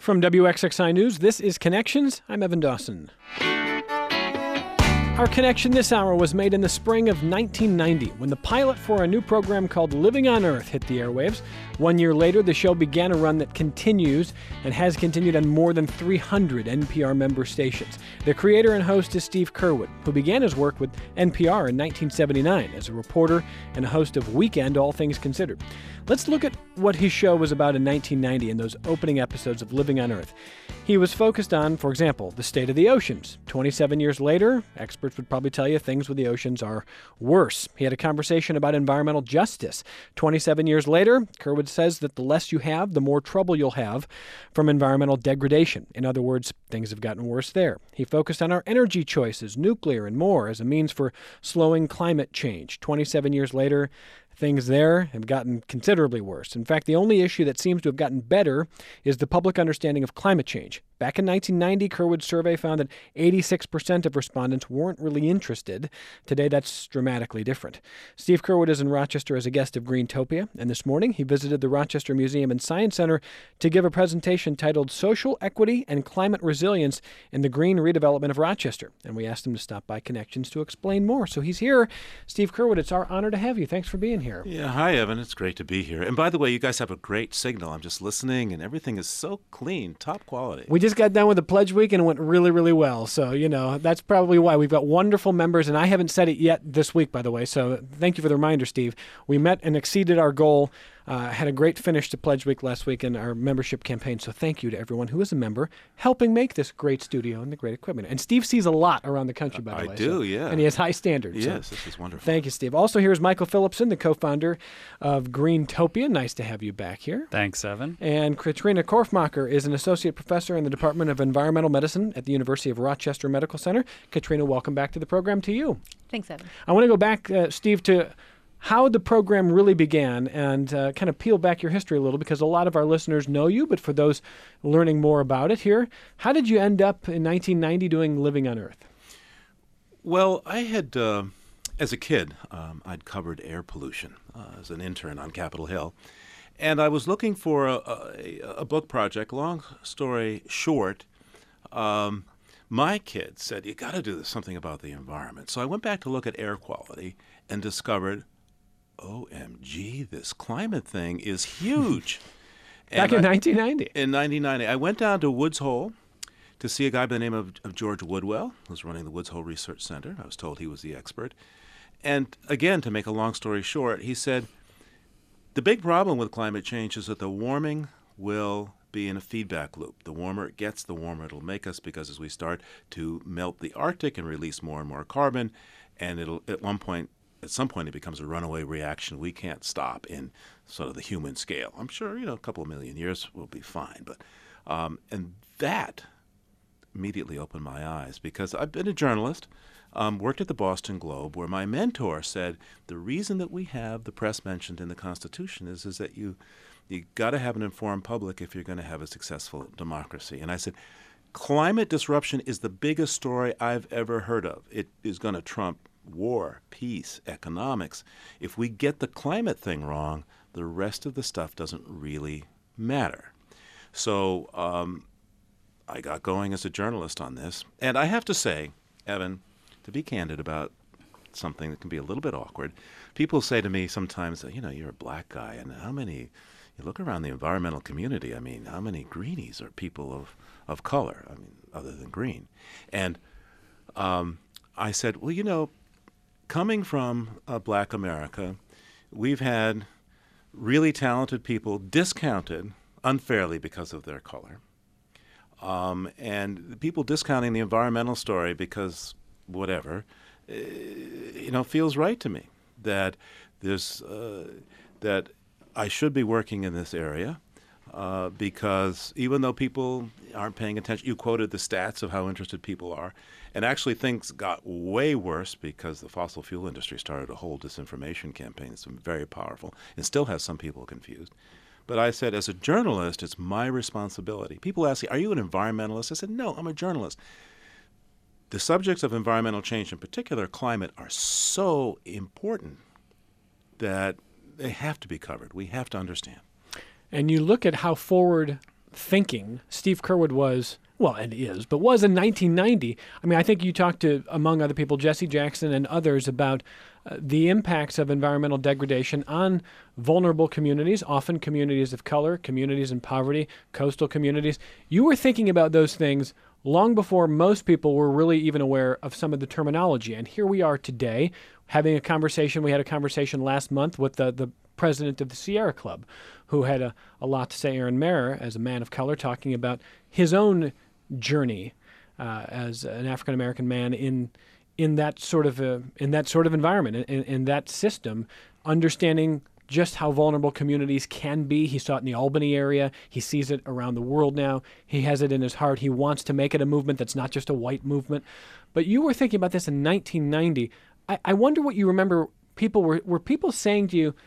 From WXXI News, this is Connections. I'm Evan Dawson. Our connection this hour was made in the spring of 1990 when the pilot for a new program called Living on Earth hit the airwaves. 1 year later, the show began a run that continues and has continued on more than 300 NPR member stations. The creator and host is Steve Curwood, who began his work with NPR in 1979 as a reporter and a host of Weekend All Things Considered. Let's look at what his show was about in 1990 in those opening episodes of Living on Earth. He was focused on, for example, the state of the oceans. 27 years later, experts would probably tell you things with the oceans are worse. He had a conversation about environmental justice. 27 years later, Curwood says that the less you have, the more trouble you'll have from environmental degradation. In other words, things have gotten worse there. He focused on our energy choices, nuclear and more, as a means for slowing climate change. 27 years later, things there have gotten considerably worse. In fact, the only issue that seems to have gotten better is the public understanding of climate change. Back in 1990, Curwood's survey found that 86% of respondents weren't really interested. Today, that's dramatically different. Steve Curwood is in Rochester as a guest of Greentopia, and this morning he visited the Rochester Museum and Science Center to give a presentation titled Social Equity and Climate Resilience in the Green Redevelopment of Rochester. And we asked him to stop by Connections to explain more. So he's here. Steve Curwood, it's our honor to have you. Thanks for being here. Yeah, hi, Evan. It's great to be here. And by the way, you guys have a great signal. I'm just listening, and everything is so clean, top quality. We just got done with the Pledge Week, and it went really, really well. So, that's probably why. We've got wonderful members, and I haven't said it yet this week, by the way. So thank you for the reminder, Steve. We met and exceeded our goal. Had a great finish to Pledge Week last week in our membership campaign. So thank you to everyone who is a member helping make this great studio and the great equipment. And Steve sees a lot around the country, by the way. I do, yeah. And he has high standards. Yes, so. This is wonderful. Thank you, Steve. Also, here's Michael Phillipson, the co-founder of Greentopia. Nice to have you back here. Thanks, Evan. And Katrina Korfmacher is an associate professor in the Department of Environmental Medicine at the University of Rochester Medical Center. Katrina, welcome back to the program to you. Thanks, Evan. I want to go back, Steve, to how the program really began and kind of peel back your history a little, because a lot of our listeners know you, but for those learning more about it here, how did you end up in 1990 doing Living on Earth? Well, I had, as a kid, I'd covered air pollution as an intern on Capitol Hill, and I was looking for a book project. Long story short, my kids said, you got to do something about the environment. So I went back to look at air quality and discovered, OMG, this climate thing is huge. Back in 1990. In 1990. I went down to Woods Hole to see a guy by the name of George Woodwell, who's running the Woods Hole Research Center. I was told he was the expert. And again, to make a long story short, he said, the big problem with climate change is that the warming will be in a feedback loop. The warmer it gets, the warmer it'll make us, because as we start to melt the Arctic and release more and more carbon, and it'll at some point it becomes a runaway reaction we can't stop in sort of the human scale. I'm sure, a couple of million years will be fine. But and that immediately opened my eyes, because I've been a journalist, worked at the Boston Globe, where my mentor said the reason that we have the press mentioned in the Constitution is that you got to have an informed public if you're going to have a successful democracy. And I said, climate disruption is the biggest story I've ever heard of. It is going to trump war, peace, economics. If we get the climate thing wrong, the rest of the stuff doesn't really matter. So I got going as a journalist on this. And I have to say, Evan, to be candid about something that can be a little bit awkward, people say to me sometimes, you're a black guy, and you look around the environmental community, how many greenies are people of color, other than green? And I said, well, coming from black America, we've had really talented people discounted unfairly because of their color. And people discounting the environmental story because whatever, feels right to me that there's that I should be working in this area because even though people aren't paying attention, you quoted the stats of how interested people are, and actually things got way worse because the fossil fuel industry started a whole disinformation campaign. It's been very powerful and still has some people confused. But I said, as a journalist, it's my responsibility. People ask me, are you an environmentalist? I said, no, I'm a journalist. The subjects of environmental change, in particular climate, are so important that they have to be covered. We have to understand. And you look at how forward thinking Steve Curwood was, well, and is, but was in 1990. I mean, I think you talked to, among other people, Jesse Jackson and others about the impacts of environmental degradation on vulnerable communities, often communities of color, communities in poverty, coastal communities. You were thinking about those things long before most people were really even aware of some of the terminology. And here we are today having a conversation. We had a conversation last month with the president of the Sierra Club, who had a lot to say, Aaron Maher, as a man of color, talking about his own journey as an African-American man in that sort of environment, in that system, understanding just how vulnerable communities can be. He saw it in the Albany area. He sees it around the world now. He has it in his heart. He wants to make it a movement that's not just a white movement. But you were thinking about this in 1990. I wonder what you remember. Were people saying to you,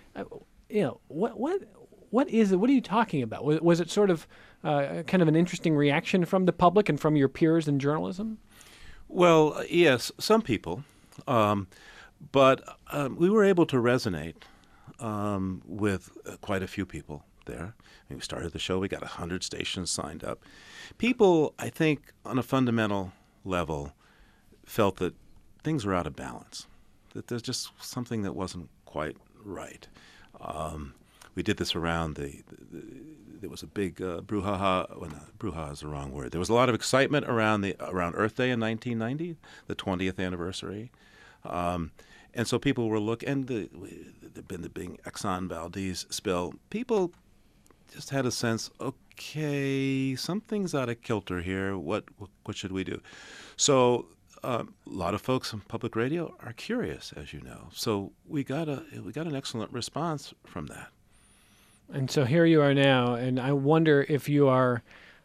what is it? What are you talking about? Was it sort of kind of an interesting reaction from the public and from your peers in journalism? Well, yes, some people, but we were able to resonate with quite a few people there. When we started the show, we got 100 stations signed up. People, I think, on a fundamental level, felt that things were out of balance, that there's just something that wasn't quite right. We did this around there was a big brouhaha. Well, brouhaha is the wrong word. There was a lot of excitement around Earth Day in 1990, the 20th anniversary, and so people were looking. And there'd been the big Exxon Valdez spill. People just had a sense, okay, something's out of kilter here. What should we do? So a lot of folks on public radio are curious, as you know. So we got an excellent response from that. And so here you are now, and I wonder if you are,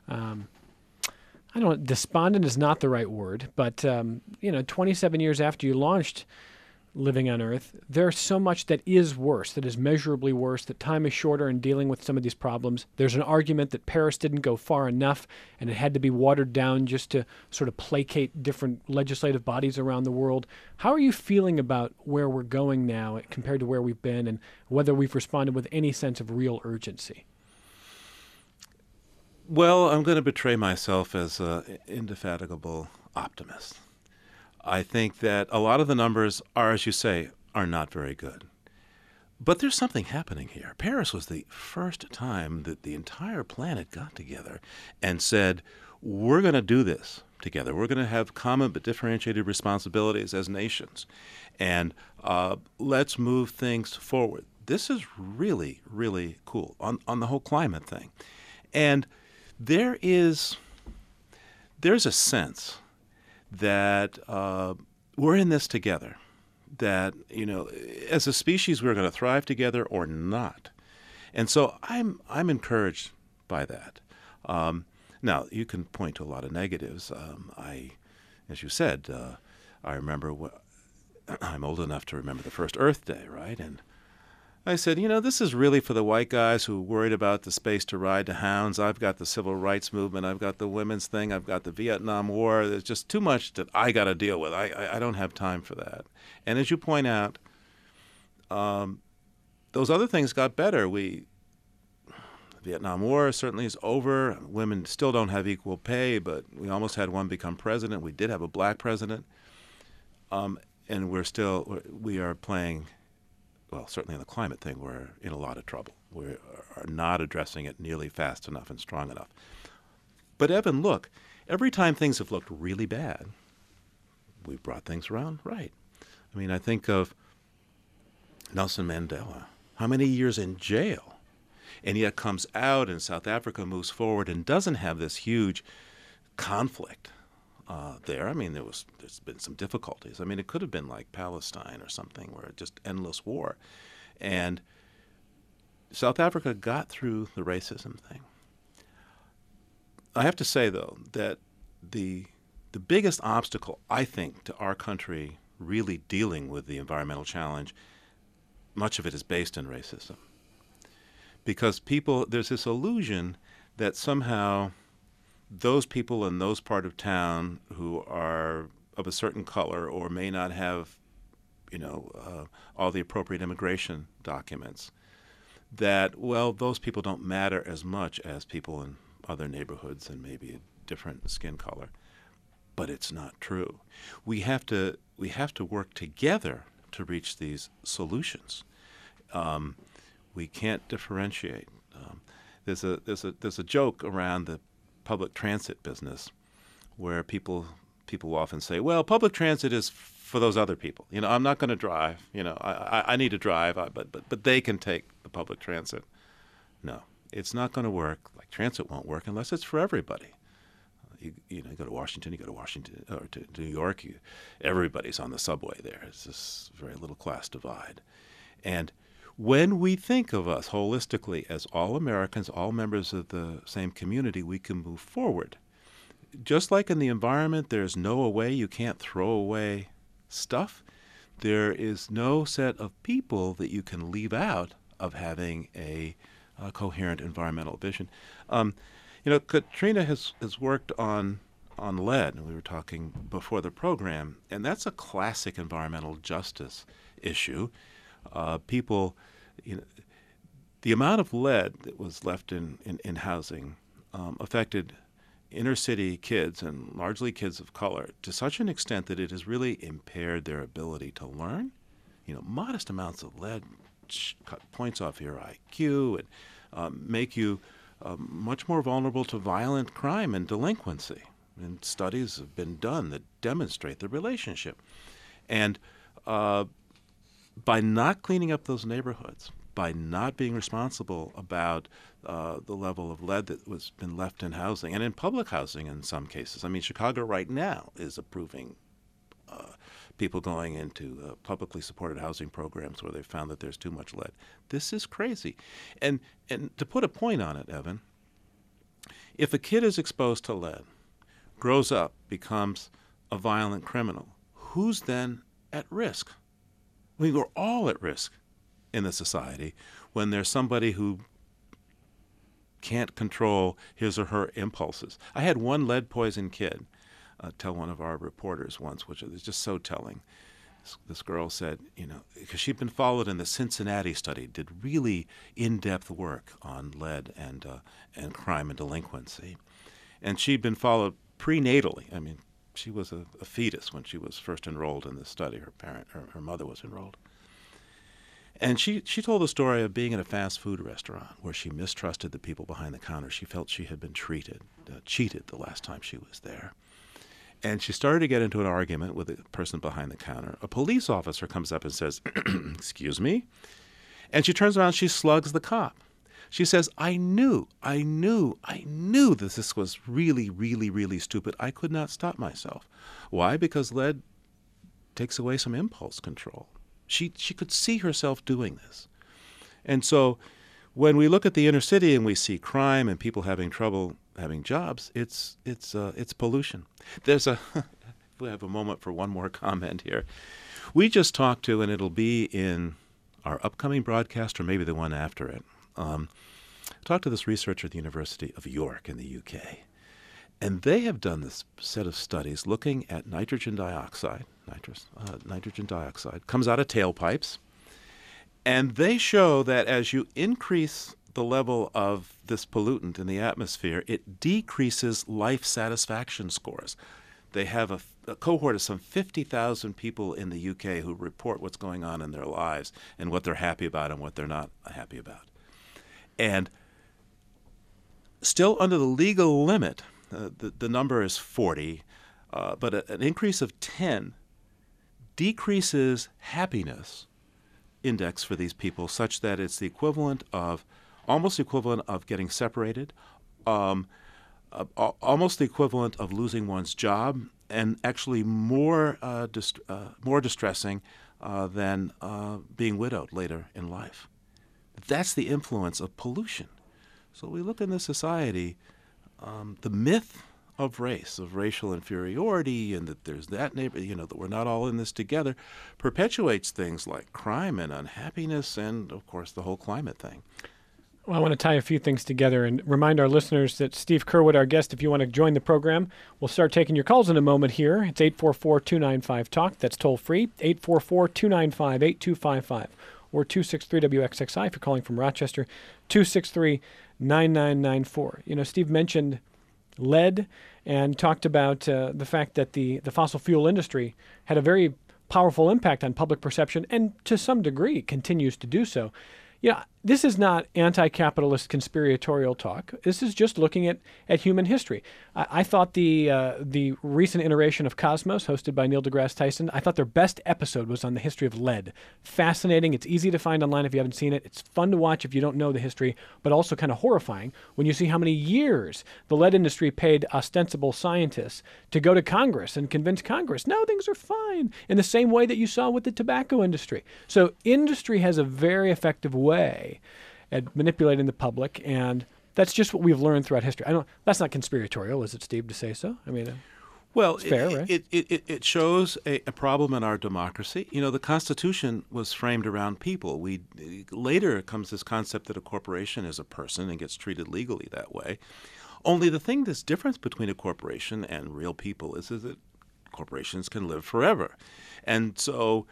despondent is not the right word, but 27 years after you launched Living on Earth, there's so much that is worse, that is measurably worse, that time is shorter in dealing with some of these problems. There's an argument that Paris didn't go far enough and it had to be watered down just to sort of placate different legislative bodies around the world. How are you feeling about where we're going now compared to where we've been, and whether we've responded with any sense of real urgency? Well, I'm going to betray myself as an indefatigable optimist. I think that a lot of the numbers are, as you say, are not very good. But there's something happening here. Paris was the first time that the entire planet got together and said, we're going to do this together. We're going to have common but differentiated responsibilities as nations. And let's move things forward. This is really, really cool on the whole climate thing. And there's a sense that we're in this together, that, as a species, we're going to thrive together or not. And so I'm encouraged by that. Now, you can point to a lot of negatives. As you said, I remember, I'm old enough to remember the first Earth Day, right? And I said, this is really for the white guys who are worried about the space to ride to hounds. I've got the civil rights movement. I've got the women's thing. I've got the Vietnam War. There's just too much that I got to deal with. I don't have time for that. And as you point out, those other things got better. The Vietnam War certainly is over. Women still don't have equal pay, but we almost had one become president. We did have a black president. And we are playing... Well, certainly in the climate thing, we're in a lot of trouble. We are not addressing it nearly fast enough and strong enough. But Evan, look, every time things have looked really bad, we've brought things around right. I mean, I think of Nelson Mandela. How many years in jail? And yet comes out, and South Africa moves forward and doesn't have this huge conflict there. I mean, there's been some difficulties. I mean, it could have been like Palestine or something, where just endless war. And South Africa got through the racism thing. I have to say, though, that the biggest obstacle, I think, to our country really dealing with the environmental challenge, much of it is based in racism. Because there's this illusion that somehow those people in those part of town who are of a certain color or may not have, all the appropriate immigration documents, that, well, those people don't matter as much as people in other neighborhoods and maybe a different skin color. But it's not true. We have to work together to reach these solutions. We can't differentiate. There's a joke around the public transit business where people often say, well, public transit is for those other people. I'm not going to drive. I need to drive, but they can take the public transit. No, it's not going to work. Like transit won't work unless it's for everybody. You go to Washington, or to New York, everybody's on the subway there. It's this very little class divide. And when we think of us holistically as all Americans, all members of the same community, we can move forward. Just like in the environment, there's no way you can't throw away stuff. There is no set of people that you can leave out of having a coherent environmental vision. Katrina has worked on lead, and we were talking before the program, and that's a classic environmental justice issue. People, the amount of lead that was left in housing affected inner city kids, and largely kids of color, to such an extent that it has really impaired their ability to learn. Modest amounts of lead cut points off your IQ and make you much more vulnerable to violent crime and delinquency. And studies have been done that demonstrate the relationship. And by not cleaning up those neighborhoods, by not being responsible about the level of lead that was been left in housing, and in public housing in some cases. I mean, Chicago right now is approving people going into publicly supported housing programs where they found that there's too much lead. This is crazy. And to put a point on it, Evan, if a kid is exposed to lead, grows up, becomes a violent criminal, who's then at risk? We're all at risk in the society when there's somebody who can't control his or her impulses. I had one lead-poisoned kid tell one of our reporters once, which is just so telling. This girl said, because she'd been followed in the Cincinnati study, did really in-depth work on lead and crime and delinquency. And she'd been followed prenatally. I mean, she was a fetus when she was first enrolled in this study. Her mother was enrolled. And she told the story of being in a fast food restaurant where she mistrusted the people behind the counter. She felt she had been cheated the last time she was there. And she started to get into an argument with the person behind the counter. A police officer comes up and says, "Excuse me?" And she turns around, she slugs the cop. She says, I knew that this was really, really, really stupid. I could not stop myself. Why? Because lead takes away some impulse control. She could see herself doing this. And so when we look at the inner city and we see crime and people having trouble having jobs, it's pollution. If we have a moment for one more comment here. We just talked to, and it'll be in our upcoming broadcast or maybe the one after it, talked to this researcher at the University of York in the UK. And they have done this set of studies looking at nitrogen dioxide. Nitrogen dioxide comes out of tailpipes. And they show that as you increase the level of this pollutant in the atmosphere, it decreases life satisfaction scores. They have a cohort of some 50,000 people in the UK who report what's going on in their lives and what they're happy about and what they're not happy about. And still under the legal limit, the number is 40, but an increase of 10 decreases happiness index for these people such that it's the equivalent of, almost equivalent of getting separated, almost the equivalent of losing one's job, and actually more distressing than being widowed later in life. That's the influence of pollution. So we look in this society, the myth of race, of racial inferiority, and that there's that neighbor, that we're not all in this together, perpetuates things like crime and unhappiness and, of course, the whole climate thing. Well, I want to tie a few things together and remind our listeners that Steve Curwood, our guest, if you want to join the program, we'll start taking your calls in a moment here. It's 844-295-TALK. That's toll free, 844-295-8255, or 263-WXXI if you're calling from Rochester, 263 9994. Steve mentioned lead and talked about the fact that the fossil fuel industry had a very powerful impact on public perception and to some degree continues to do so. This is not anti-capitalist conspiratorial talk. This is just looking at human history. I thought the recent iteration of Cosmos, hosted by Neil deGrasse Tyson, I thought their best episode was on the history of lead. Fascinating. It's easy to find online if you haven't seen it. It's fun to watch if you don't know the history, but also kind of horrifying when you see how many years the lead industry paid ostensible scientists to go to Congress and convince Congress, no, things are fine, in the same way that you saw with the tobacco industry. So industry has a very effective way at manipulating the public, and that's just what we've learned throughout history. That's not conspiratorial, is it, Steve, to say so? Well, it's fair, right? It shows a problem in our democracy. The Constitution was framed around people. Later comes this concept that a corporation is a person and gets treated legally that way. Only the thing that's different between a corporation and real people is that corporations can live forever. And so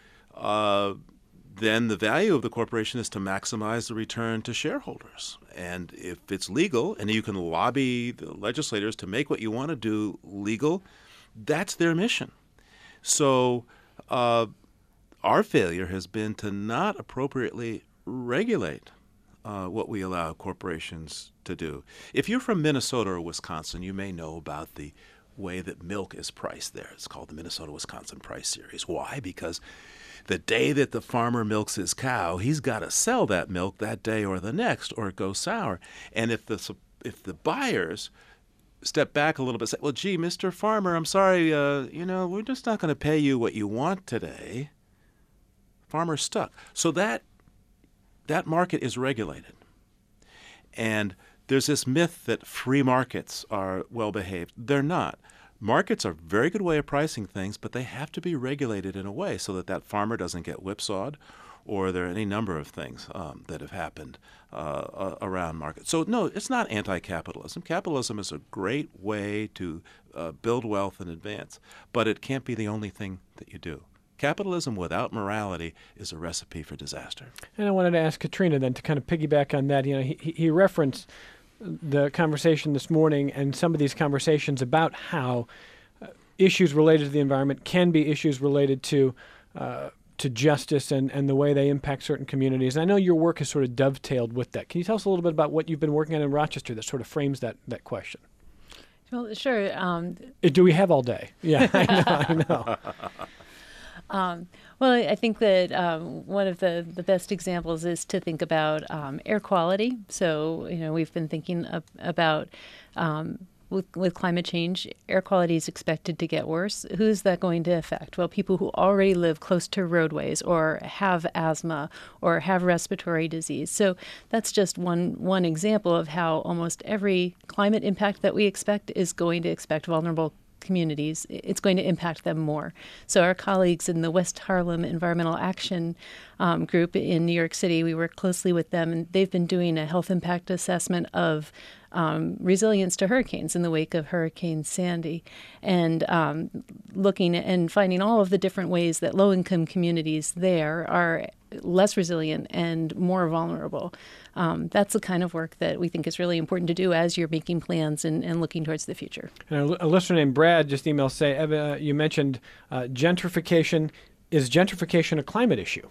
then the value of the corporation is to maximize the return to shareholders. And if it's legal and you can lobby the legislators to make what you want to do legal, that's their mission. So our failure has been to not appropriately regulate what we allow corporations to do. If you're from Minnesota or Wisconsin, you may know about the way that milk is priced there. It's called the Minnesota-Wisconsin Price Series. Why? Because the day that the farmer milks his cow, he's got to sell that milk that day or the next, or it goes sour. And if the buyers step back a little bit, say, well, gee, Mr. Farmer, I'm sorry, we're just not going to pay you what you want today. Farmer's stuck. So that market is regulated. And there's this myth that free markets are well behaved. They're not. Markets are a very good way of pricing things, but they have to be regulated in a way so that farmer doesn't get whipsawed, or there are any number of things that have happened around markets. So no, it's not anti-capitalism. Capitalism is a great way to build wealth and advance, but it can't be the only thing that you do. Capitalism without morality is a recipe for disaster. And I wanted to ask Katrina then to kind of piggyback on that. He referenced the conversation this morning and some of these conversations about how issues related to the environment can be issues related to justice and the way they impact certain communities. And I know your work has sort of dovetailed with that. Can you tell us a little bit about what you've been working on in Rochester that sort of frames that question? Well, sure. Do we have all day? Yeah, I know. Well, I think that one of the best examples is to think about air quality. So, we've been thinking about with climate change, air quality is expected to get worse. Who's that going to affect? Well, people who already live close to roadways or have asthma or have respiratory disease. So that's just one example of how almost every climate impact that we expect is going to expect vulnerable communities. It's going to impact them more. So our colleagues in the West Harlem Environmental Action Group in New York City, we work closely with them, and they've been doing a health impact assessment of resilience to hurricanes in the wake of Hurricane Sandy, and looking and finding all of the different ways that low-income communities there are less resilient and more vulnerable. That's the kind of work that we think is really important to do as you're making plans and looking towards the future. And a listener named Brad just emailed say, you mentioned gentrification. Is gentrification a climate issue?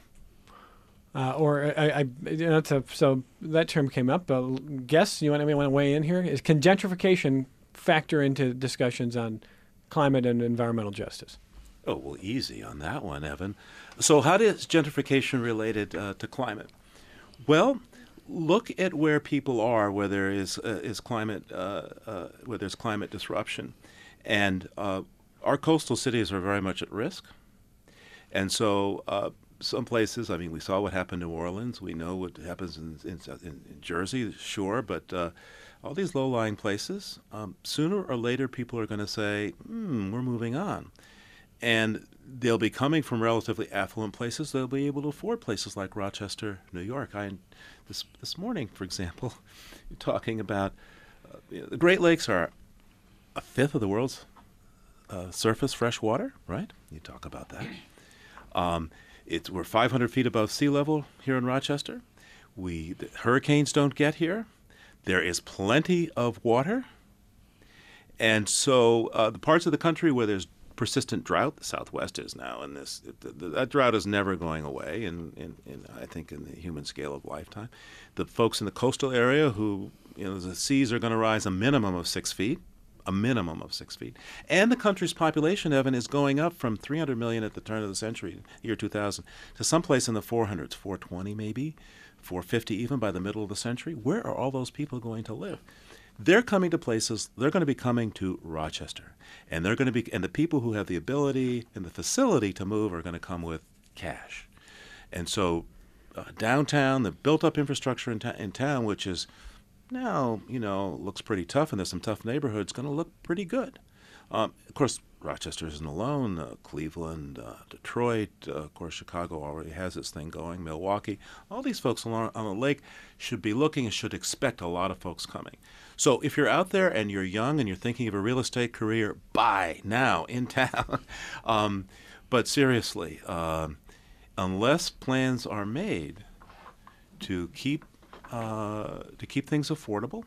So that term came up. Guess you want to weigh in here? Can gentrification factor into discussions on climate and environmental justice? Oh, well, easy on that one, Evan. So how is gentrification related to climate? Well, look at where people are, where there is climate, where there's climate disruption, and our coastal cities are very much at risk. And so some places, we saw what happened in New Orleans. We know what happens in Jersey, sure, but all these low-lying places, sooner or later people are going to say, we're moving on. And they'll be coming from relatively affluent places. They'll be able to afford places like Rochester, New York. This morning, for example, you're talking about the Great Lakes are a fifth of the world's surface fresh water, right? You talk about that. We're 500 feet above sea level here in Rochester. The hurricanes don't get here. There is plenty of water. And so the parts of the country where there's persistent drought, the Southwest is now, and that drought is never going away, I think, in the human scale of lifetime. The folks in the coastal area who, the seas are going to rise a minimum of 6 feet, And the country's population, Evan, is going up from 300 million at the turn of the century, year 2000, to someplace in the 400s, 420 maybe, 450 even by the middle of the century. Where are all those people going to live? They're coming to places, they're going to be coming to Rochester. And and the people who have the ability and the facility to move are going to come with cash. And so downtown, the built-up infrastructure in town, which is now, looks pretty tough, and there's some tough neighborhoods, going to look pretty good. Of course, Rochester isn't alone. Cleveland, Detroit, of course, Chicago already has its thing going. Milwaukee, all these folks along on the lake should be looking and should expect a lot of folks coming. So if you're out there and you're young and you're thinking of a real estate career, buy now in town. But seriously, unless plans are made to keep things affordable,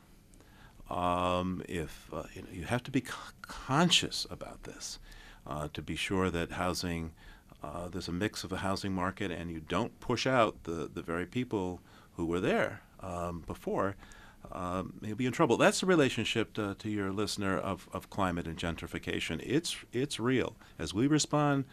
you have to be conscious about this to be sure that housing, there's a mix of a housing market, and you don't push out the very people who were there before. You'll be in trouble. That's the relationship to your listener of climate and gentrification. It's real. As we respond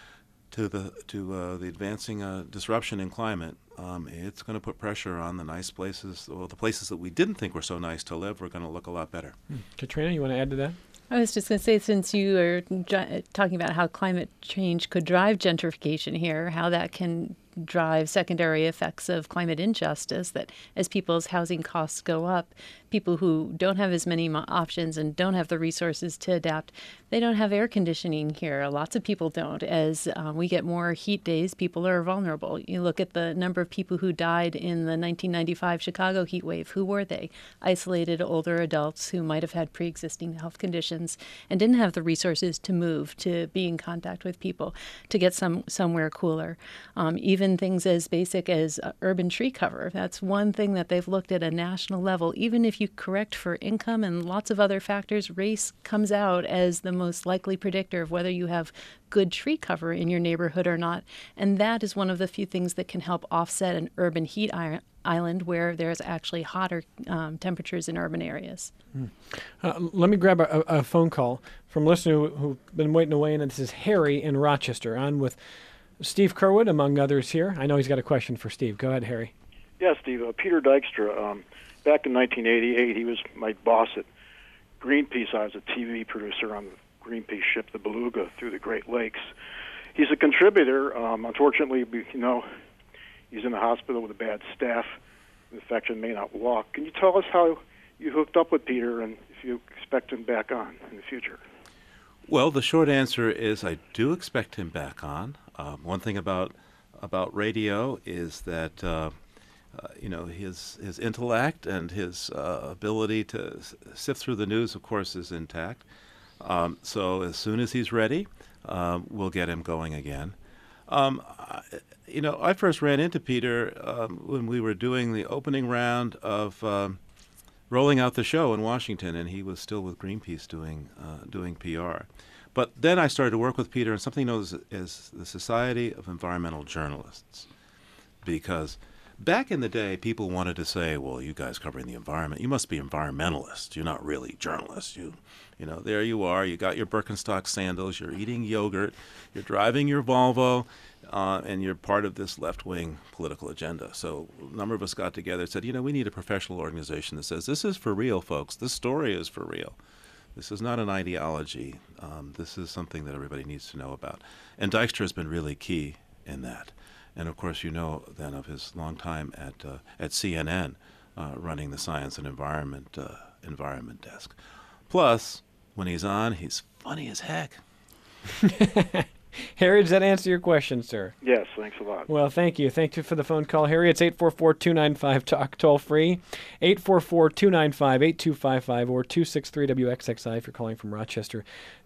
to the advancing disruption in climate, it's going to put pressure on the nice places, or the places that we didn't think were so nice to live. We're going to look a lot better. Katrina, you want to add to that? I was just going to say, since you are talking about how climate change could drive gentrification here, how that can drive secondary effects of climate injustice, that as people's housing costs go up, people who don't have as many options and don't have the resources to adapt, they don't have air conditioning here. Lots of people don't. As we get more heat days, people are vulnerable. You look at the number of people who died in the 1995 Chicago heat wave. Who were they? Isolated older adults who might have had pre-existing health conditions and didn't have the resources to move, to be in contact with people, to get somewhere cooler. Even things as basic as urban tree cover. That's one thing that they've looked at a national level. Even if you correct for income and lots of other factors, race comes out as the most likely predictor of whether you have good tree cover in your neighborhood or not. And that is one of the few things that can help offset an urban heat island where there's actually hotter temperatures in urban areas. Let me grab a phone call from a listener who's been waiting away, and this is Harry in Rochester, on with Steve Curwood, among others here. I know he's got a question for Steve. Go ahead, Harry. Yeah, Steve. Peter Dykstra. Back in 1988, he was my boss at Greenpeace. I was a TV producer on the Greenpeace ship, the Beluga, through the Great Lakes. He's a contributor. Unfortunately, he's in the hospital with a bad staph infection, may not walk. Can you tell us how you hooked up with Peter and if you expect him back on in the future? Well, the short answer is I do expect him back on. One thing about radio is that his intellect and his ability to sift through the news, of course, is intact. So as soon as he's ready, we'll get him going again. I first ran into Peter when we were doing the opening round of rolling out the show in Washington, and he was still with Greenpeace doing PR. But then I started to work with Peter on something known as the Society of Environmental Journalists, because back in the day, people wanted to say, well, you guys covering the environment, you must be environmentalists. You're not really journalists. There you are. You got your Birkenstock sandals. You're eating yogurt. You're driving your Volvo, and you're part of this left-wing political agenda. So a number of us got together and said, we need a professional organization that says, this is for real, folks. This story is for real. This is not an ideology. This is something that everybody needs to know about. And Dykstra has been really key in that. And of course, then of his long time at CNN, running the science and environment desk. Plus, when he's on, he's funny as heck. Harry, does that answer your question, sir? Yes, thanks a lot. Well, thank you. Thank you for the phone call, Harry. It's 844-295-TALK, toll free, 844-295-8255, or 263-WXXI if you're calling from Rochester,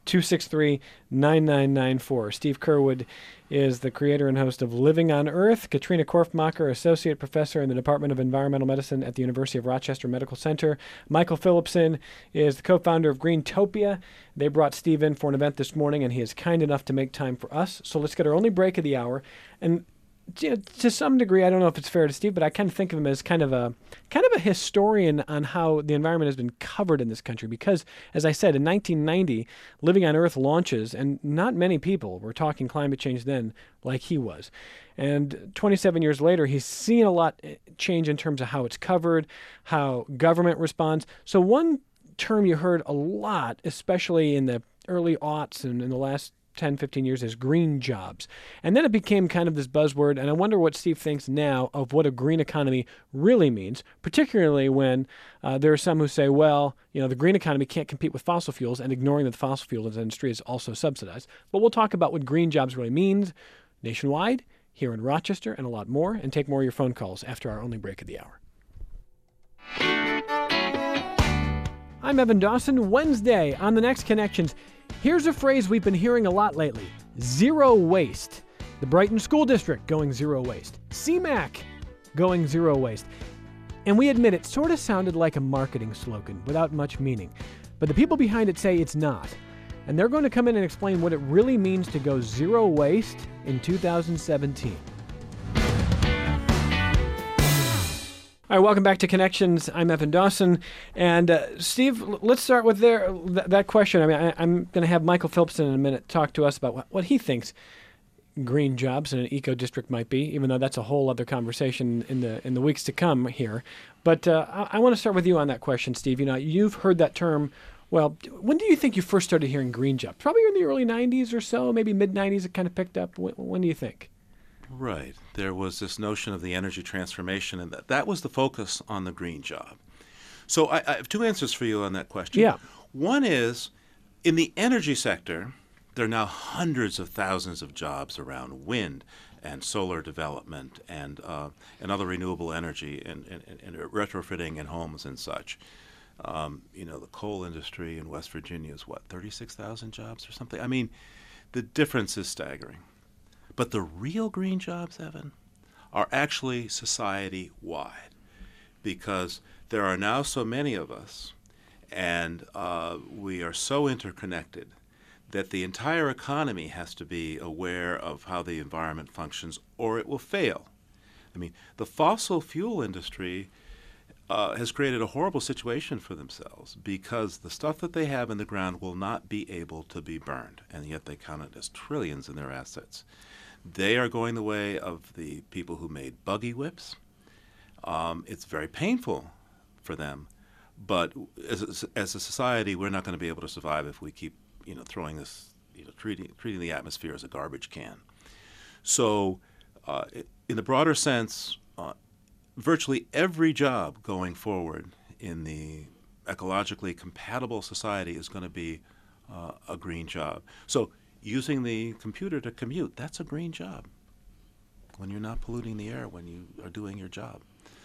263-9994. Steve Curwood is the creator and host of Living on Earth. Katrina Korfmacher, associate professor in the Department of Environmental Medicine at the University of Rochester Medical Center. Michael Phillipson is the co-founder of Greentopia. They brought Steve in for an event this morning, and he is kind enough to make time for us. So let's get our only break of the hour. And to some degree, I don't know if it's fair to Steve, but I kind of think of him as kind of a historian on how the environment has been covered in this country. Because, as I said, in 1990, Living on Earth launches, and not many people were talking climate change then like he was. And 27 years later, he's seen a lot change in terms of how it's covered, how government responds. So one term you heard a lot, especially in the early aughts and in the last 10, 15 years, is green jobs. And then it became kind of this buzzword, and I wonder what Steve thinks now of what a green economy really means, particularly when there are some who say, well, the green economy can't compete with fossil fuels, and ignoring that the fossil fuels industry is also subsidized. But we'll talk about what green jobs really means nationwide, here in Rochester, and a lot more, and take more of your phone calls after our only break of the hour. I'm Evan Dawson. Wednesday on The Next Connections. Here's a phrase we've been hearing a lot lately: zero waste. The Brighton School District going zero waste. CMAQ going zero waste. And we admit it sort of sounded like a marketing slogan without much meaning. But the people behind it say it's not. And they're going to come in and explain what it really means to go zero waste in 2017. All right, welcome back to Connections. I'm Evan Dawson. And Steve, let's start with that question. I mean, I'm going to have Michael Phillipson in a minute talk to us about what he thinks green jobs in an eco district might be, even though that's a whole other conversation in the weeks to come here. But I want to start with you on that question, Steve. You've heard that term. Well, when do you think you first started hearing green jobs? Probably in the early 90s or so, maybe mid-90s it kind of picked up. When do you think? Right. There was this notion of the energy transformation, and that was the focus on the green job. So I have two answers for you on that question. Yeah. One is, in the energy sector, there are now hundreds of thousands of jobs around wind and solar development and other renewable energy and retrofitting in homes and such. The coal industry in West Virginia is 36,000 jobs or something? I mean, the difference is staggering. But the real green jobs, Evan, are actually society-wide, because there are now so many of us, and we are so interconnected that the entire economy has to be aware of how the environment functions, or it will fail. I mean, the fossil fuel industry has created a horrible situation for themselves, because the stuff that they have in the ground will not be able to be burned, and yet they count it as trillions in their assets. They are going the way of the people who made buggy whips. It's very painful for them, but as a society, we're not going to be able to survive if we keep, throwing this, treating the atmosphere as a garbage can. So, in the broader sense, virtually every job going forward in the ecologically compatible society is going to be a green job. So, using the computer to commute, that's a green job when you're not polluting the air when you are doing your job.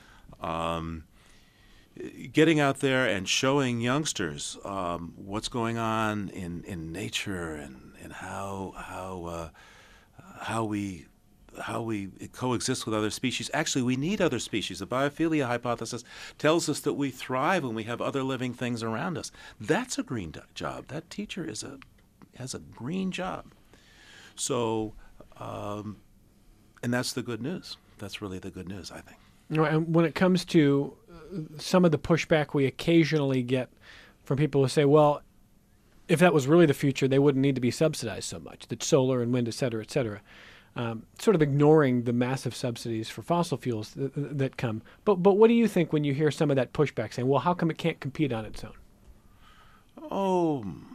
Getting out there and showing youngsters what's going on in nature and how we coexist with other species. Actually, we need other species. The biophilia hypothesis tells us that we thrive when we have other living things around us. That's a green job. That teacher has a green job. So, and that's the good news. That's really the good news, I think. And when it comes to some of the pushback we occasionally get from people who say, well, if that was really the future, they wouldn't need to be subsidized so much, that solar and wind, et cetera, sort of ignoring the massive subsidies for fossil fuels that come. But what do you think when you hear some of that pushback saying, well, how come it can't compete on its own?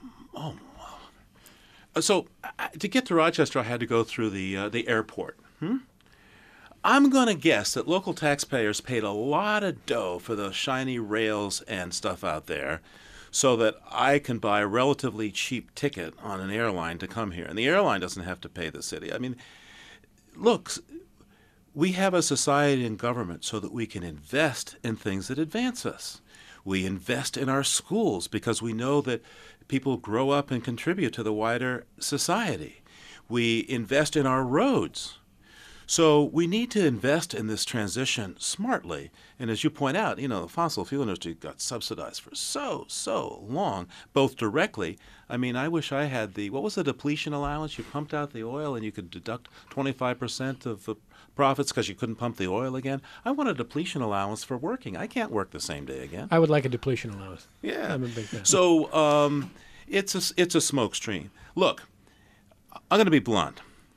So to get to Rochester, I had to go through the airport. I'm going to guess that local taxpayers paid a lot of dough for those shiny rails and stuff out there, so that I can buy a relatively cheap ticket on an airline to come here. And the airline doesn't have to pay the city. I mean, look, we have a society and government so that we can invest in things that advance us. We invest in our schools because we know that people grow up and contribute to the wider society. We invest in our roads. So we need to invest in this transition smartly. And as you point out, the fossil fuel industry got subsidized for so long, both directly. I mean, I wish I had what was the depletion allowance? You pumped out the oil and you could deduct 25% of the profits because you couldn't pump the oil again. I want a depletion allowance for working. I can't work the same day again. I would like a depletion allowance. Yeah. I'm a big fan. So it's a smoke screen. Look, I'm going to be blunt.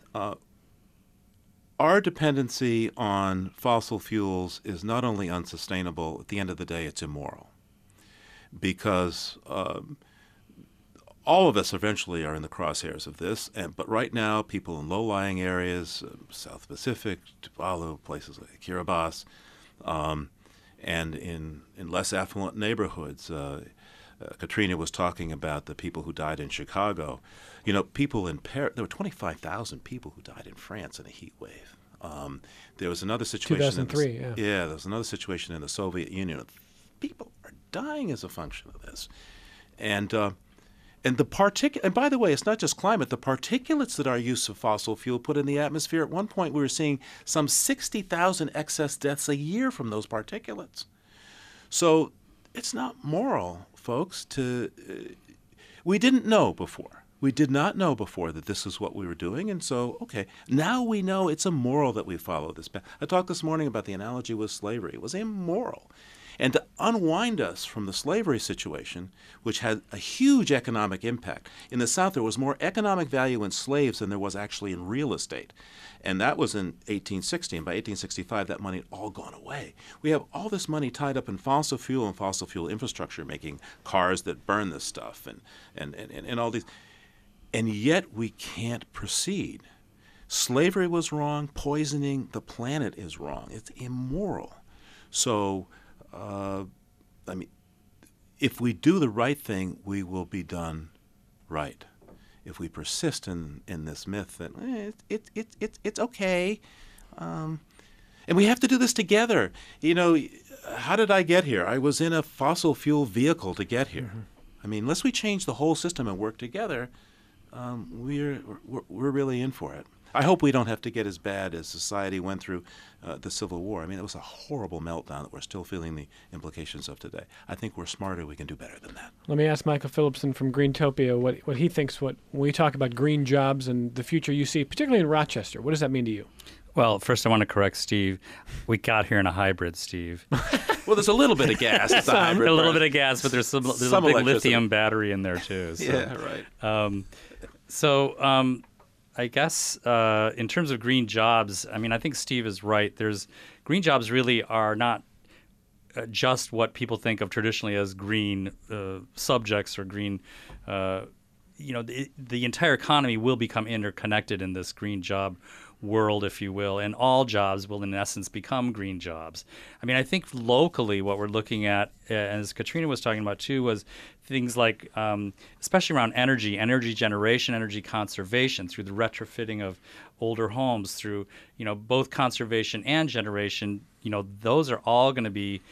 Our dependency on fossil fuels is not only unsustainable, at the end of the day, it's immoral. Because all of us eventually are in the crosshairs of this, but right now, people in low-lying areas, South Pacific, Tuvalu, places like Kiribati, and in less affluent neighborhoods, Katrina was talking about the people who died in Chicago. People in Paris, there were 25,000 people who died in France in a heat wave. There was another situation. 2003, there was another situation in the Soviet Union. People are dying as a function of this. And and by the way, it's not just climate. The particulates that our use of fossil fuel put in the atmosphere, at one point we were seeing some 60,000 excess deaths a year from those particulates. So it's not moral, folks, we didn't know before. We did not know before that this is what we were doing, and so, okay, now we know it's immoral that we follow this path. I talked this morning about the analogy with slavery. It was immoral. And to unwind us from the slavery situation, which had a huge economic impact. In the South, there was more economic value in slaves than there was actually in real estate. And that was in 1860. And by 1865, that money had all gone away. We have all this money tied up in fossil fuel and fossil fuel infrastructure, making cars that burn this stuff and all these. And yet we can't proceed. Slavery was wrong. Poisoning the planet is wrong. It's immoral. So, if we do the right thing, we will be done right. If we persist in this myth that it's okay, and we have to do this together. How did I get here? I was in a fossil fuel vehicle to get here. Mm-hmm. Unless we change the whole system and work together, we're really in for it. I hope we don't have to get as bad as society went through the Civil War. It was a horrible meltdown that we're still feeling the implications of today. I think we're smarter. We can do better than that. Let me ask Michael Phillipson from Greentopia what he thinks when we talk about green jobs and the future you see, particularly in Rochester. What does that mean to you? Well, first I want to correct Steve. We got here in a hybrid, Steve. Well, there's a little bit of gas. It's a hybrid. A little bit of gas, but there's a big lithium battery in there too. So. Yeah, right. I guess in terms of green jobs, I think Steve is right. Green jobs really are not just what people think of traditionally as green subjects or green. The entire economy will become interconnected in this green job world, if you will, and all jobs will in essence become green jobs. I think locally what we're looking at, as Katrina was talking about too, was things like, especially around energy generation, energy conservation through the retrofitting of older homes, through, both conservation and generation. Those are all going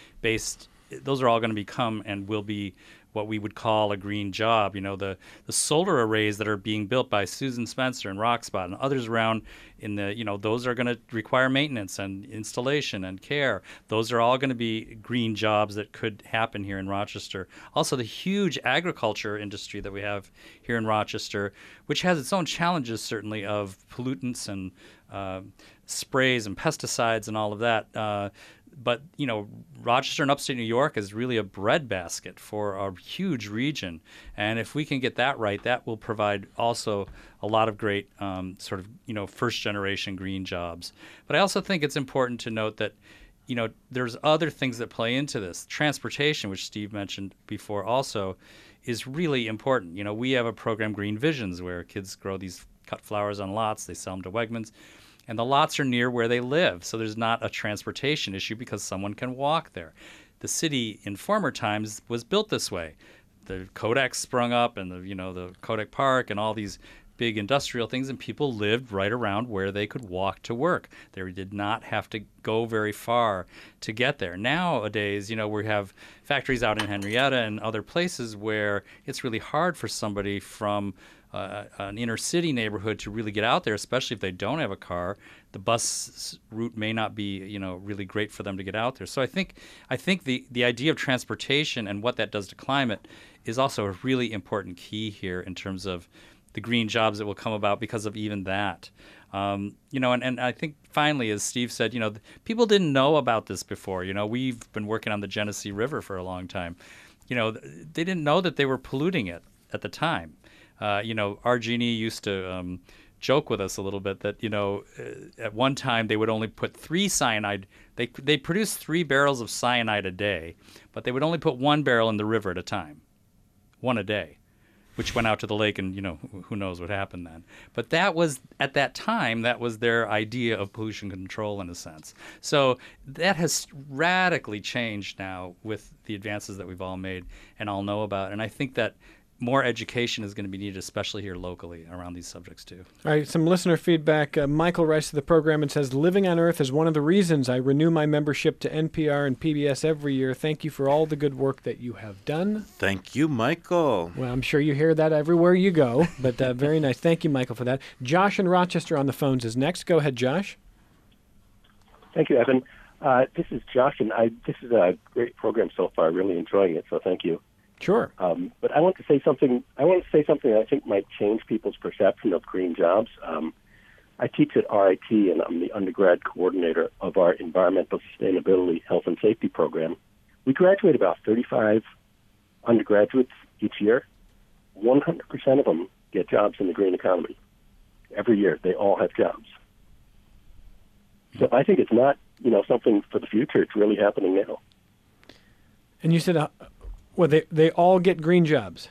to become and will be what we would call a green job. The solar arrays that are being built by Susan Spencer and Rockspot and others around in the, those are going to require maintenance and installation and care. Those are all going to be green jobs that could happen here in Rochester. Also, the huge agriculture industry that we have here in Rochester, which has its own challenges, certainly, of pollutants and sprays and pesticides and all of that. But, Rochester and upstate New York is really a breadbasket for a huge region. And if we can get that right, that will provide also a lot of great first-generation green jobs. But I also think it's important to note that, there's other things that play into this. Transportation, which Steve mentioned before also, is really important. We have a program, Green Visions, where kids grow these cut flowers on lots. They sell them to Wegmans. And the lots are near where they live, so there's not a transportation issue because someone can walk there. The city in former times was built this way. the Kodak sprung up, and the Kodak Park, and all these big industrial things, and people lived right around where they could walk to work. They did not have to go very far to get there. Nowadays, we have factories out in Henrietta and other places where it's really hard for somebody from an inner city neighborhood to really get out there, especially if they don't have a car. The bus route may not be, really great for them to get out there. So I think the idea of transportation and what that does to climate is also a really important key here in terms of the green jobs that will come about because of even that. And I think finally, as Steve said, people didn't know about this before. We've been working on the Genesee River for a long time. They didn't know that they were polluting it at the time. Argini used to joke with us a little bit that, at one time they would only put 3 cyanide. They produced 3 barrels of cyanide a day, but they would only put 1 barrel in the river at a time, 1 a day, which went out to the lake, and who knows what happened then. But that was, at that time, that was their idea of pollution control in a sense. So that has radically changed now with the advances that we've all made and all know about. And I think that more education is going to be needed, especially here locally, around these subjects too. All right, some listener feedback. Michael writes to the program and says, "Living on Earth is one of the reasons I renew my membership to NPR and PBS every year. Thank you for all the good work that you have done." Thank you, Michael. Well, I'm sure you hear that everywhere you go, but very nice. Thank you, Michael, for that. Josh in Rochester on the phones is next. Go ahead, Josh. Thank you, Evan. This is Josh, and this is a great program so far. Really enjoying it, so thank you. Sure. But I want to say something. That I think might change people's perception of green jobs. I teach at RIT, and I'm the undergrad coordinator of our Environmental Sustainability Health and Safety program. We graduate about 35 undergraduates each year. 100% of them get jobs in the green economy. Every year, they all have jobs. So I think it's not, something for the future. It's really happening now. And you said, they all get green jobs.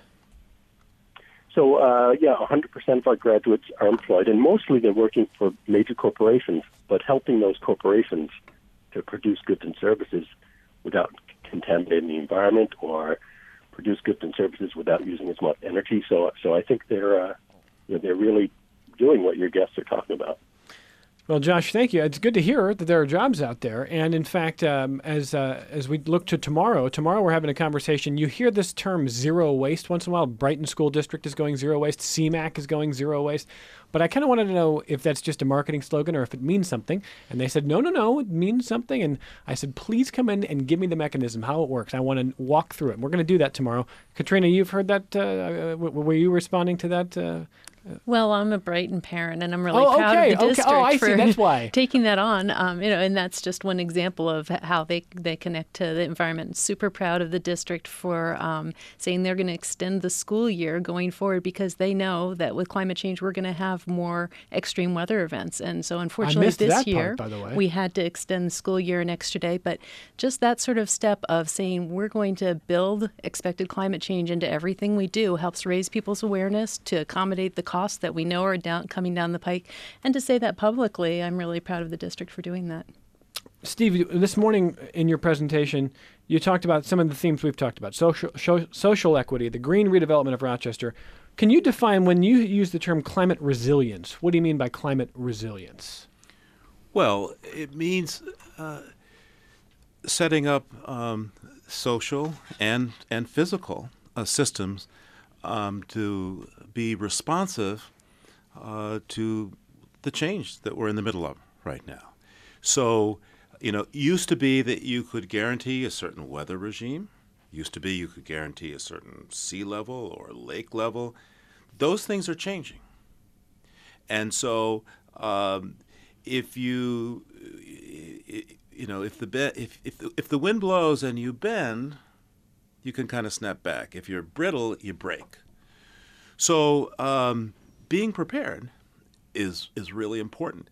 So, 100% of our graduates are employed, and mostly they're working for major corporations, but helping those corporations to produce goods and services without contaminating the environment, or produce goods and services without using as much energy. So I think they're really doing what your guests are talking about. Well, Josh, thank you. It's good to hear that there are jobs out there. And in fact, as we look to tomorrow we're having a conversation. You hear this term zero waste once in a while. Brighton School District is going zero waste. CMAQ is going zero waste. But I kind of wanted to know if that's just a marketing slogan or if it means something. And they said, no, it means something. And I said, please come in and give me the mechanism, how it works. I want to walk through it. And we're going to do that tomorrow. Katrina, you've heard that. Were you responding to that? Well, I'm a Brighton parent, and I'm really proud of the district for that's why. taking that on. And that's just one example of how they connect to the environment. Super proud of the district for saying they're going to extend the school year going forward, because they know that with climate change we're going to have more extreme weather events. And so unfortunately this year we had to extend the school year an extra day. But just that sort of step of saying we're going to build expected climate change into everything we do helps raise people's awareness to accommodate the costs that we know are coming down the pike. And to say that publicly, I'm really proud of the district for doing that. Steve, this morning in your presentation, you talked about some of the themes we've talked about, social equity, the green redevelopment of Rochester. Can you define, when you use the term climate resilience, what do you mean by climate resilience? Well, it means setting up social and physical systems to be responsive to the change that we're in the middle of right now. So, used to be that you could guarantee a certain weather regime. Used to be you could guarantee a certain sea level or lake level. Those things are changing. And so if the wind blows and you bend, you can kind of snap back. If you're brittle, you break. So being prepared is really important.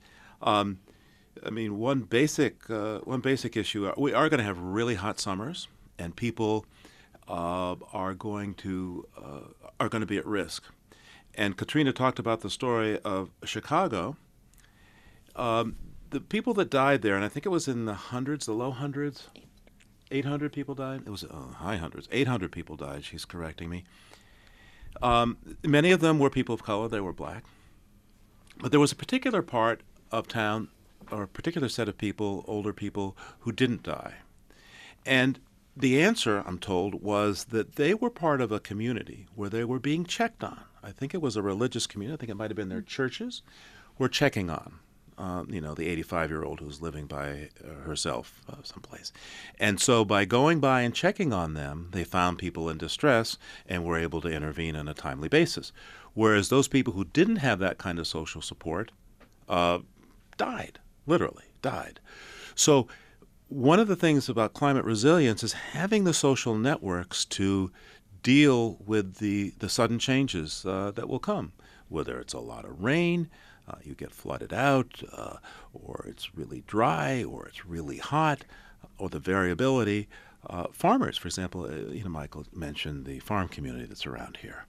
One basic issue, we are going to have really hot summers, and people are going to be at risk. And Katrina talked about the story of Chicago. The people that died there, and I think it was in the hundreds, the low hundreds, 800 people died. It was high hundreds. 800 people died. She's correcting me. Many of them were people of color. They were black. But there was a particular part of town, or a particular set of people, older people, who didn't die. And the answer, I'm told, was that they were part of a community where they were being checked on. I think it was a religious community. I think it might have been their churches were checking on, the 85-year-old who's living by herself someplace. And so by going by and checking on them, they found people in distress and were able to intervene on a timely basis. Whereas those people who didn't have that kind of social support died, literally died. So one of the things about climate resilience is having the social networks to deal with the sudden changes that will come, whether it's a lot of rain, you get flooded out, or it's really dry, or it's really hot, or the variability. Farmers, for example, Michael mentioned the farm community that's around here.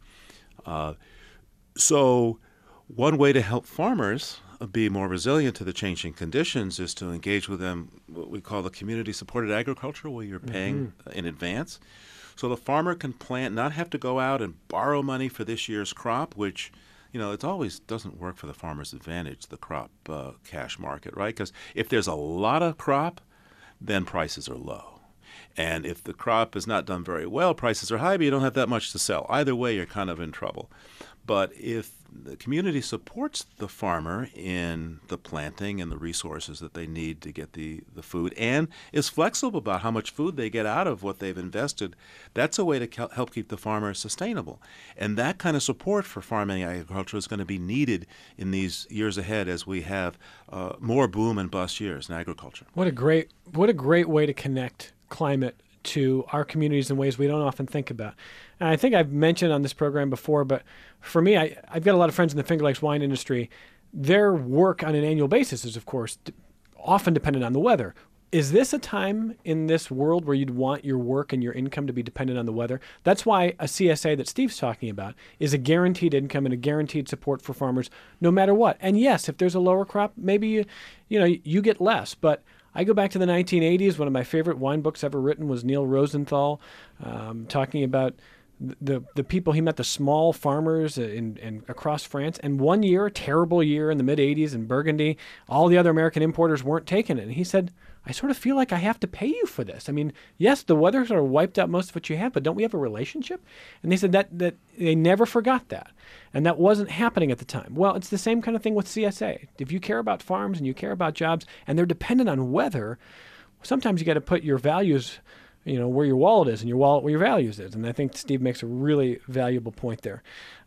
So one way to help farmers be more resilient to the changing conditions is to engage with them, what we call the community-supported agriculture, where you're paying in advance. So the farmer can plant, not have to go out and borrow money for this year's crop, which, it always doesn't work for the farmer's advantage, the crop cash market, right? Because if there's a lot of crop, then prices are low. And if the crop is not done very well, prices are high, but you don't have that much to sell. Either way, you're kind of in trouble. But if the community supports the farmer in the planting and the resources that they need to get the food, and is flexible about how much food they get out of what they've invested, that's a way to help keep the farmer sustainable. And that kind of support for farming agriculture is going to be needed in these years ahead as we have more boom and bust years in agriculture. What a great way to connect climate to our communities in ways we don't often think about. And I think I've mentioned on this program before, but for me, I've got a lot of friends in the Finger Lakes wine industry. Their work on an annual basis is, of course, often dependent on the weather. Is this a time in this world where you'd want your work and your income to be dependent on the weather? That's why a CSA that Steve's talking about is a guaranteed income and a guaranteed support for farmers no matter what. And yes, if there's a lower crop, maybe you get less, but I go back to the 1980s. One of my favorite wine books ever written was Neil Rosenthal, talking about the people he met, the small farmers in across France. And one year, a terrible year in the mid-'80s in Burgundy, all the other American importers weren't taking it. And he said, I sort of feel like I have to pay you for this. I mean, yes, the weather sort of wiped out most of what you have, but don't we have a relationship? And they said that they never forgot that. And that wasn't happening at the time. Well, it's the same kind of thing with CSA. If you care about farms and you care about jobs and they're dependent on weather, sometimes you got to put your values, where your wallet is and your wallet where your values is. And I think Steve makes a really valuable point there.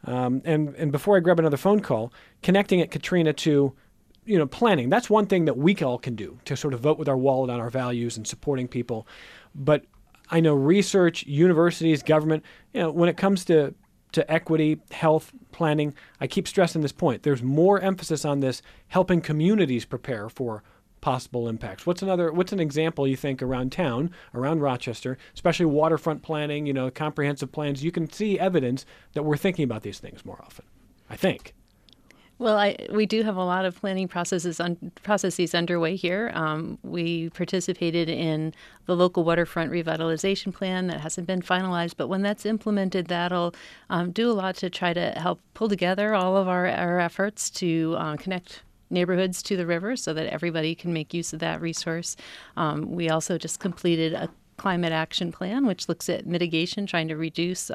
And before I grab another phone call, connecting it, Katrina, to planning. That's one thing that we all can do to sort of vote with our wallet on our values and supporting people. But I know research, universities, government, when it comes to equity, health, planning, I keep stressing this point. There's more emphasis on this helping communities prepare for possible impacts. What's an example you think around town, around Rochester, especially waterfront planning, comprehensive plans? You can see evidence that we're thinking about these things more often, I think. Well, we do have a lot of planning processes underway here. We participated in the local waterfront revitalization plan that hasn't been finalized, but when that's implemented, that'll do a lot to try to help pull together all of our efforts to connect neighborhoods to the river so that everybody can make use of that resource. We also just completed a climate action plan, which looks at mitigation, trying to reduce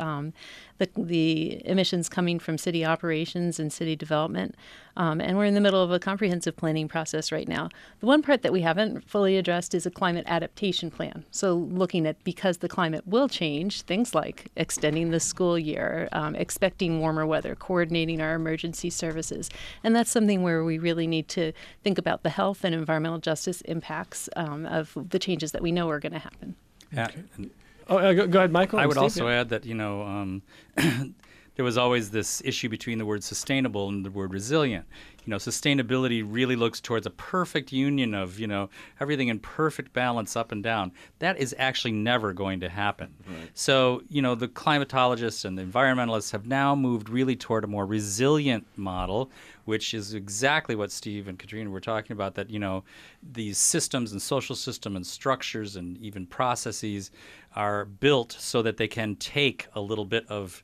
the emissions coming from city operations and city development. And we're in the middle of a comprehensive planning process right now. The one part that we haven't fully addressed is a climate adaptation plan. So looking at, because the climate will change, things like extending the school year, expecting warmer weather, coordinating our emergency services. And that's something where we really need to think about the health and environmental justice impacts of the changes that we know are going to happen. Yeah. Go ahead, Michael. I would Steve, also add that, there was always this issue between the word sustainable and the word resilient. Sustainability really looks towards a perfect union of, everything in perfect balance up and down. That is actually never going to happen. Right. So, the climatologists and the environmentalists have now moved really toward a more resilient model, which is exactly what Steve and Katrina were talking about, that, these systems and social system and structures and even processes are built so that they can take a little bit of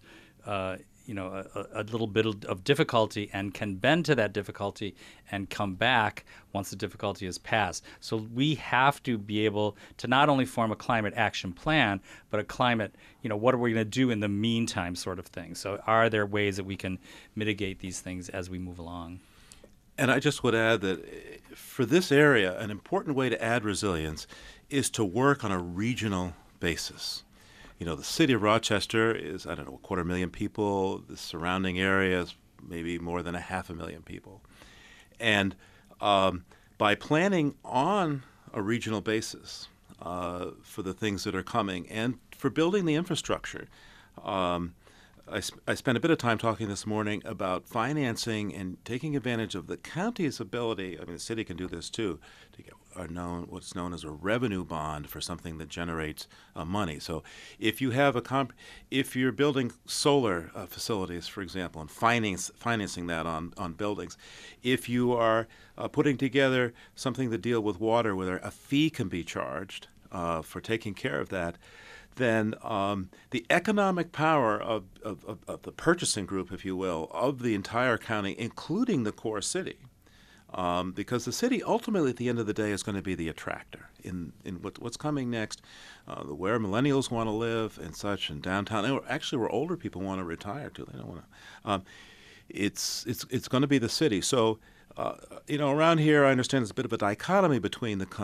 a little bit of difficulty and can bend to that difficulty and come back once the difficulty is passed. So we have to be able to not only form a climate action plan, but a climate, what are we going to do in the meantime sort of thing. So are there ways that we can mitigate these things as we move along? And I just would add that for this area, an important way to add resilience is to work on a regional basis. The city of Rochester is, 250,000 people. The surrounding area is maybe more than 500,000 people. And by planning on a regional basis for the things that are coming and for building the infrastructure, I spent a bit of time talking this morning about financing and taking advantage of the county's ability. The city can do this too, to get what's known as a revenue bond for something that generates money. So if you have if you're building solar facilities, for example, and financing that on buildings, if you are putting together something to deal with water where a fee can be charged for taking care of that, then the economic power of the purchasing group, if you will, of the entire county, including the core city, because the city ultimately at the end of the day is going to be the attractor in what's coming next, where millennials want to live and such, and downtown, and actually where older people want to retire to. They don't want to. It's going to be the city. So. Around here, I understand there's a bit of a dichotomy between the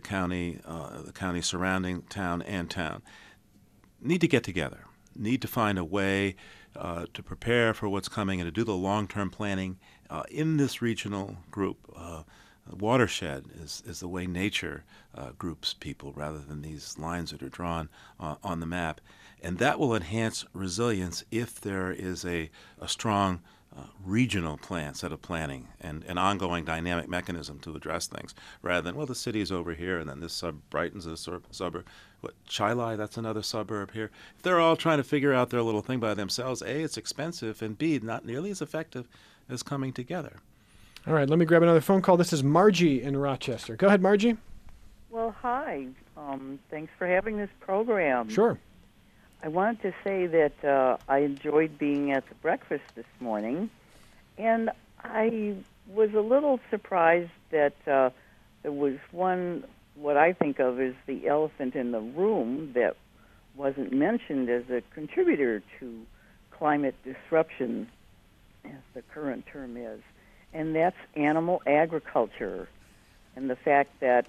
county surrounding town and town. Need to get together. Need to find a way to prepare for what's coming and to do the long-term planning in this regional group. Watershed is the way nature groups people rather than these lines that are drawn on the map. And that will enhance resilience if there is a strong regional set of planning and an ongoing dynamic mechanism to address things, rather than, the city's over here and then this Brighton's a suburb. Chilai, that's another suburb here. If they're all trying to figure out their little thing by themselves, A, it's expensive, and B, not nearly as effective as coming together. All right, let me grab another phone call. This is Margie in Rochester. Go ahead, Margie. Well, hi. Thanks for having this program. Sure. I wanted to say that I enjoyed being at the breakfast this morning, and I was a little surprised that there was what I think of as the elephant in the room that wasn't mentioned as a contributor to climate disruption, as the current term is, and that's animal agriculture, and the fact that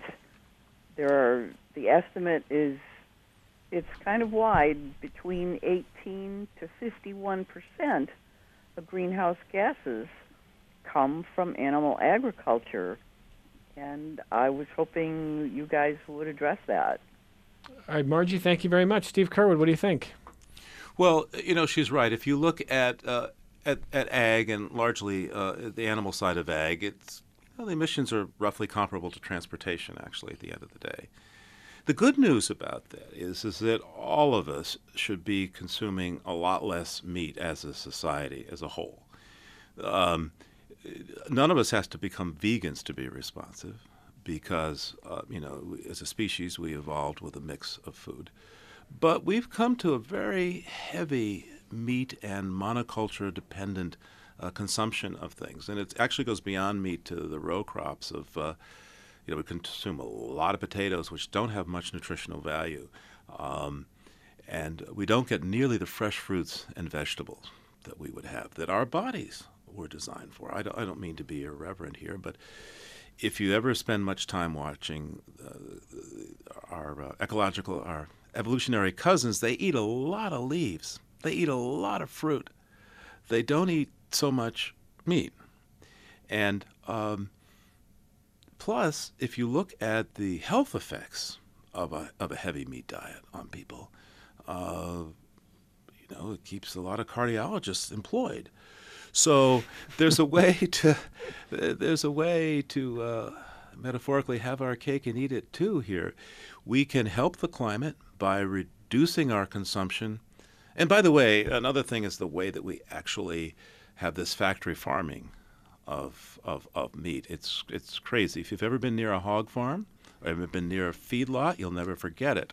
the estimate is, it's kind of wide, between 18 to 51% of greenhouse gases come from animal agriculture. And I was hoping you guys would address that. All right, Margie, thank you very much. Steve Curwood, what do you think? Well, she's right. If you look at ag and largely the animal side of ag, it's the emissions are roughly comparable to transportation, actually, at the end of the day. The good news about that is that all of us should be consuming a lot less meat as a society as a whole. None of us has to become vegans to be responsive because, as a species, we evolved with a mix of food. But we've come to a very heavy meat and monoculture-dependent consumption of things. And it actually goes beyond meat to the row crops of, we consume a lot of potatoes, which don't have much nutritional value. And we don't get nearly the fresh fruits and vegetables that we would have, that our bodies were designed for. I don't mean to be irreverent here, but if you ever spend much time watching our evolutionary cousins, they eat a lot of leaves. They eat a lot of fruit. They don't eat so much meat. And plus, if you look at the health effects of a heavy meat diet on people, it keeps a lot of cardiologists employed. So there's a way to metaphorically have our cake and eat it too here. We can help the climate by reducing our consumption. And by the way, another thing is the way that we actually have this factory farming of meat. It's crazy. If you've ever been near a hog farm or ever been near a feedlot, you'll never forget it.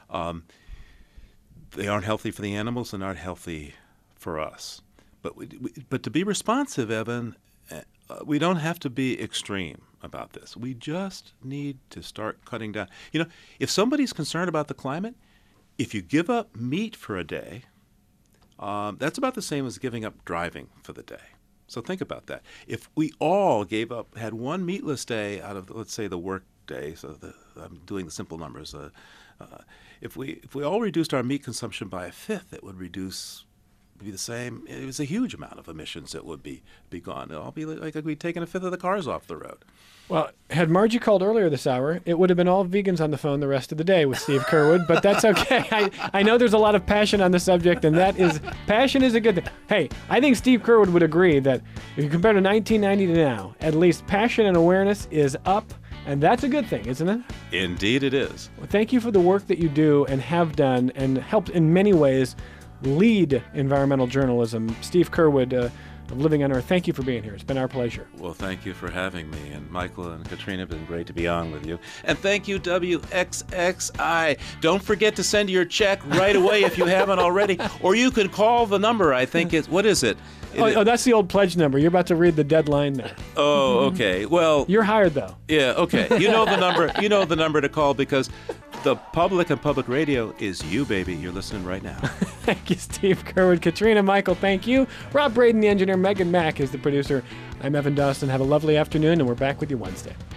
They aren't healthy for the animals and aren't healthy for us. But to be responsive, Evan, we don't have to be extreme about this. We just need to start cutting down. If somebody's concerned about the climate, if you give up meat for a day, that's about the same as giving up driving for the day. So think about that. If we all had one meatless day out of, let's say, the work day, so I'm doing the simple numbers, if we all reduced our meat consumption by a fifth, it would be the same. It was a huge amount of emissions that would be gone. It'll all be like we'd taken a fifth of the cars off the road. Well, had Margie called earlier this hour, it would have been all vegans on the phone the rest of the day with Steve Curwood, but that's okay. I know there's a lot of passion on the subject, and passion is a good thing. Hey, I think Steve Curwood would agree that if you compare to 1990 to now, at least passion and awareness is up, and that's a good thing, isn't it? Indeed it is. Well, thank you for the work that you do and have done and helped in many ways lead environmental journalism. Steve Curwood of Living on Earth, thank you for being here. It's been our pleasure. Well, thank you for having me. And Michael and Katrina, it's been great to be on with you. And thank you, WXXI. Don't forget to send your check right away if you haven't already. Or you can call the number. I think what is it? Oh, that's the old pledge number. You're about to read the deadline there. Oh, okay. Well, you're hired, though. Yeah, okay. You know the number. You know the number to call because the public and public radio is you, baby. You're listening right now. Thank you, Steve Curwood. Katrina, Michael, thank you. Rob Braden, the engineer. Megan Mack is the producer. I'm Evan Dawson. Have a lovely afternoon, and we're back with you Wednesday.